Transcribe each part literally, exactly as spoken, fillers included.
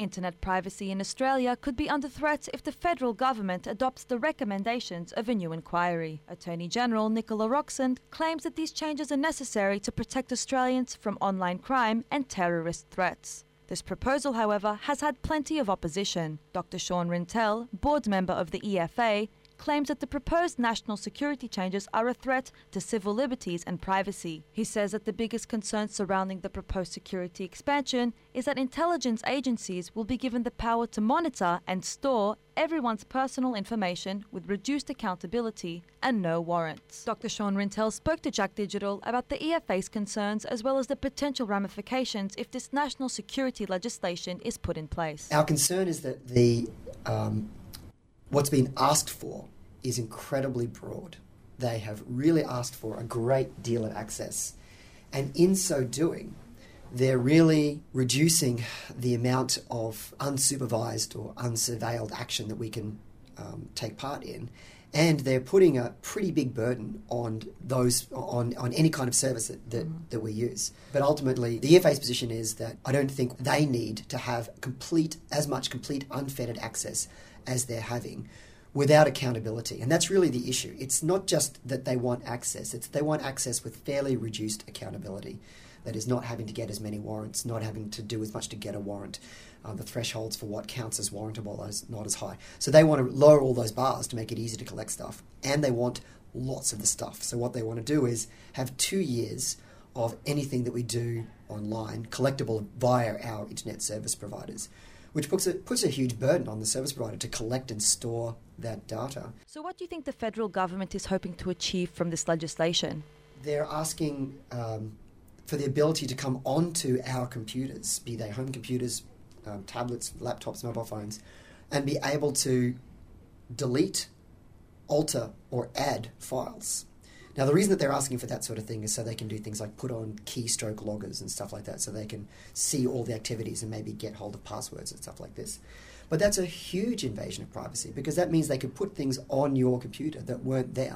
Internet privacy in Australia could be under threat if the federal government adopts the recommendations of a new inquiry. Attorney General Nicola Roxon claims that these changes are necessary to protect Australians from online crime and terrorist threats. This proposal, however, has had plenty of opposition. Doctor Sean Rintel, board member of the E F A, claims that the proposed national security changes are a threat to civil liberties and privacy. He says that the biggest concern surrounding the proposed security expansion is that intelligence agencies will be given the power to monitor and store everyone's personal information with reduced accountability and no warrants. Doctor Sean Rintel spoke to Jack Digital about the E F A's concerns as well as the potential ramifications if this national security legislation is put in place. Our concern is that the um, what's been asked for is incredibly broad. They have really asked for a great deal of access. And in so doing, they're really reducing the amount of unsupervised or unsurveilled action that we can um, take part in. And they're putting a pretty big burden on those on, on any kind of service that, that, mm. that we use. But ultimately, the E F A's position is that I don't think they need to have complete, as much complete unfettered access as they're having without accountability. And that's really the issue. It's not just that they want access, it's they want access with fairly reduced accountability. That is not having to get as many warrants, not having to do as much to get a warrant. Uh, the thresholds for what counts as warrantable are not as high. So they want to lower all those bars to make it easy to collect stuff. And they want lots of the stuff. So what they want to do is have two years of anything that we do online collectible via our internet service providers, which puts a, puts a huge burden on the service provider to collect and store that data. So what do you think the federal government is hoping to achieve from this legislation? They're asking um, for the ability to come onto our computers, be they home computers, um, tablets, laptops, mobile phones, and be able to delete, alter, or add files. Now, the reason that they're asking for that sort of thing is so they can do things like put on keystroke loggers and stuff like that, so they can see all the activities and maybe get hold of passwords and stuff like this. But that's a huge invasion of privacy, because that means they could put things on your computer that weren't there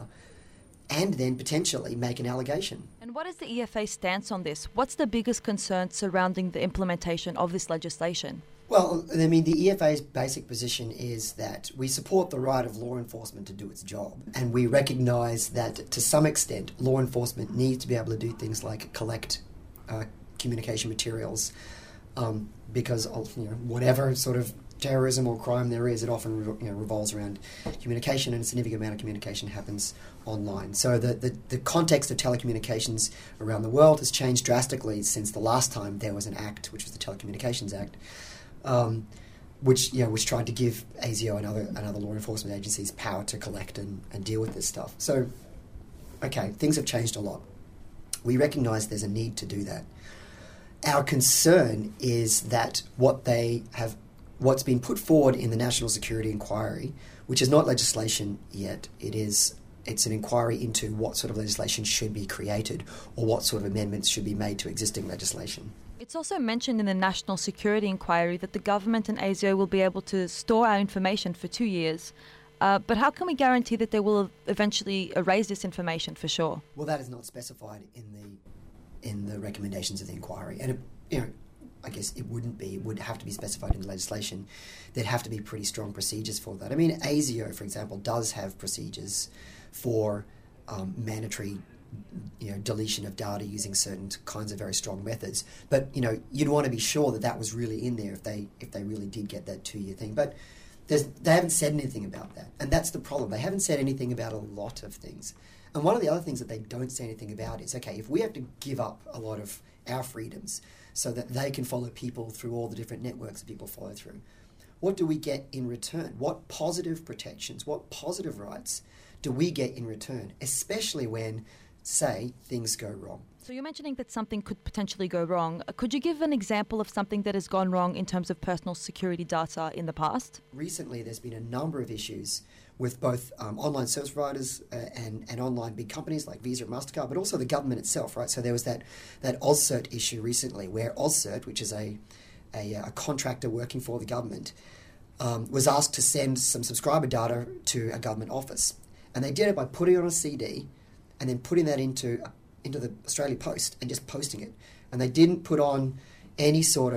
and then potentially make an allegation. And what is the E F A's stance on this? What's the biggest concern surrounding the implementation of this legislation? Well, I mean, the E F A's basic position is that we support the right of law enforcement to do its job. And we recognise that, to some extent, law enforcement needs to be able to do things like collect uh, communication materials um, because of, you know, whatever sort of terrorism or crime there is, it often you know, revolves around communication, and a significant amount of communication happens online. So the, the, the context of telecommunications around the world has changed drastically since the last time there was an act, which was the Telecommunications Act, Um, which you know, which tried to give A S I O and other and other law enforcement agencies power to collect and, and deal with this stuff. So, okay, things have changed a lot. We recognise there's a need to do that. Our concern is that what they have, what's been put forward in the National Security Inquiry, which is not legislation yet, it is it's an inquiry into what sort of legislation should be created or what sort of amendments should be made to existing legislation. It's also mentioned in the National Security Inquiry that the government and A S I O will be able to store our information for two years. Uh, but how can we guarantee that they will eventually erase this information for sure? Well, that is not specified in the in the recommendations of the inquiry. And, it, you know, I guess it wouldn't be. It would have to be specified in the legislation. There'd have to be pretty strong procedures for that. I mean, A S I O, for example, does have procedures for um, mandatory you know, deletion of data using certain kinds of very strong methods. But, you know, you'd want to be sure that that was really in there if they if they really did get that two-year thing. But there's, they haven't said anything about that. And that's the problem. They haven't said anything about a lot of things. And one of the other things that they don't say anything about is, okay, if we have to give up a lot of our freedoms so that they can follow people through all the different networks that people follow through, what do we get in return? What positive protections, what positive rights do we get in return, especially when, say, things go wrong? So you're mentioning that something could potentially go wrong. Could you give an example of something that has gone wrong in terms of personal security data in the past? Recently, there's been a number of issues with both um, online service providers uh, and, and online big companies like Visa and MasterCard, but also the government itself, right? So there was that, that AusCert issue recently where AusCert, which is a, a, a contractor working for the government, um, was asked to send some subscriber data to a government office. And they did it by putting it on a C D and then putting that into into the Australia Post and just posting it. And they didn't put on any sort of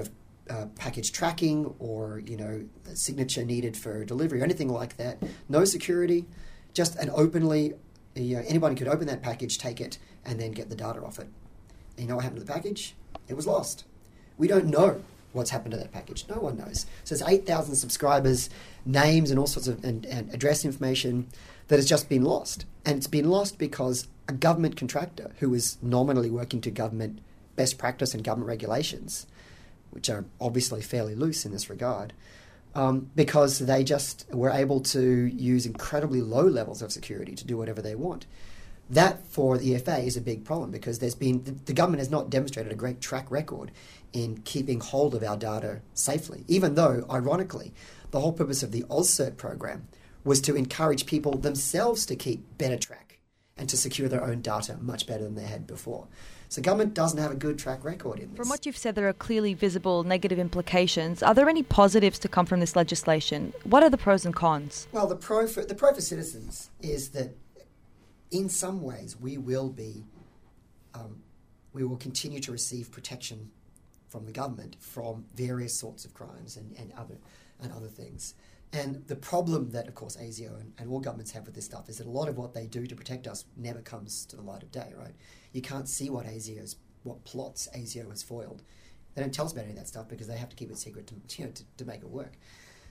uh, package tracking or, you know, a signature needed for delivery or anything like that. No security, just an openly, you know, anybody could open that package, take it, and then get the data off it. And you know what happened to the package? It was lost. We don't know what's happened to that package. No one knows. So there's eight thousand subscribers, names and all sorts of, and, and address information that has just been lost. And it's been lost because a government contractor who is nominally working to government best practice and government regulations, which are obviously fairly loose in this regard, um, because they just were able to use incredibly low levels of security to do whatever they want. That, for the E F A, is a big problem because there's been the, the government has not demonstrated a great track record in keeping hold of our data safely, even though, ironically, the whole purpose of the AusCert program was to encourage people themselves to keep better track and to secure their own data much better than they had before. So government doesn't have a good track record in this. From what you've said, there are clearly visible negative implications. Are there any positives to come from this legislation? What are the pros and cons? Well, the pro for, the pro for citizens is that in some ways we will be, um, we will continue to receive protection from the government from various sorts of crimes and, and other and other things. And the problem that, of course, ASIO and, and all governments have with this stuff is that a lot of what they do to protect us never comes to the light of day, right? You can't see what ASIO's, what plots ASIO has foiled. They don't tell us about any of that stuff because they have to keep it secret to, you know, to, to make it work.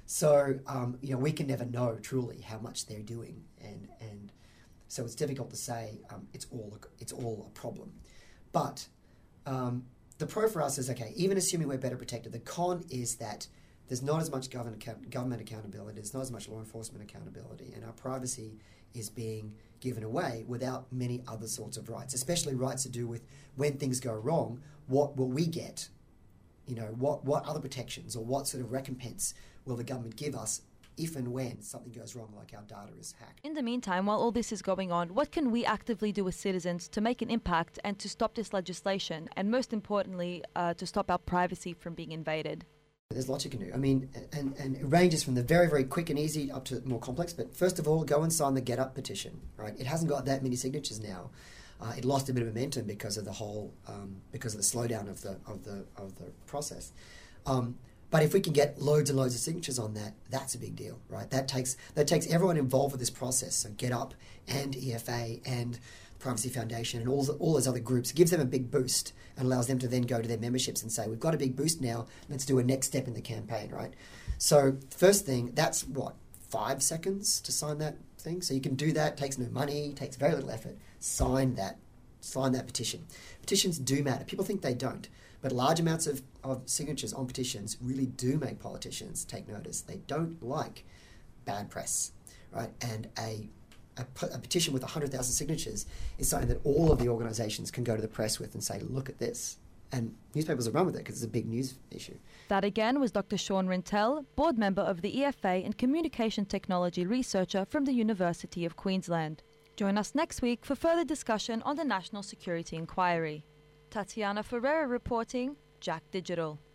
So, um, you know, we can never know truly how much they're doing, and and so it's difficult to say um, it's all a, it's all a problem. But um, the pro for us is, okay, even assuming we're better protected, the con is that there's not as much government, account- government accountability, there's not as much law enforcement accountability, and our privacy is being given away without many other sorts of rights, especially rights to do with when things go wrong, what will we get? You know, what, what other protections or what sort of recompense will the government give us if and when something goes wrong, like our data is hacked? In the meantime, while all this is going on, what can we actively do as citizens to make an impact and to stop this legislation, and most importantly, uh, to stop our privacy from being invaded? There's lots you can do. I mean, and, and it ranges from the very, very quick and easy up to more complex. But first of all, go and sign the Get Up petition, right? It hasn't got that many signatures now. Uh, it lost a bit of momentum because of the whole, um, because of the slowdown of the of the of the process. Um, but if we can get loads and loads of signatures on that, that's a big deal, right? That takes that takes everyone involved with this process. So Get Up and E F A and Privacy Foundation and all the, all those other groups, gives them a big boost and allows them to then go to their memberships and say, we've got a big boost now, let's do a next step in the campaign, right? So first thing, that's what, five seconds to sign that thing? So you can do that, takes no money, takes very little effort. Sign that, sign that petition. Petitions do matter. People think they don't, but large amounts of, of signatures on petitions really do make politicians take notice. They don't like bad press, right? And a A, a petition with one hundred thousand signatures is something that all of the organisations can go to the press with and say, look at this. And newspapers will run with it because it's a big news issue. That again was Doctor Sean Rintel, board member of the E F A and communication technology researcher from the University of Queensland. Join us next week for further discussion on the National Security Inquiry. Tatiana Ferreira reporting, Jack Digital.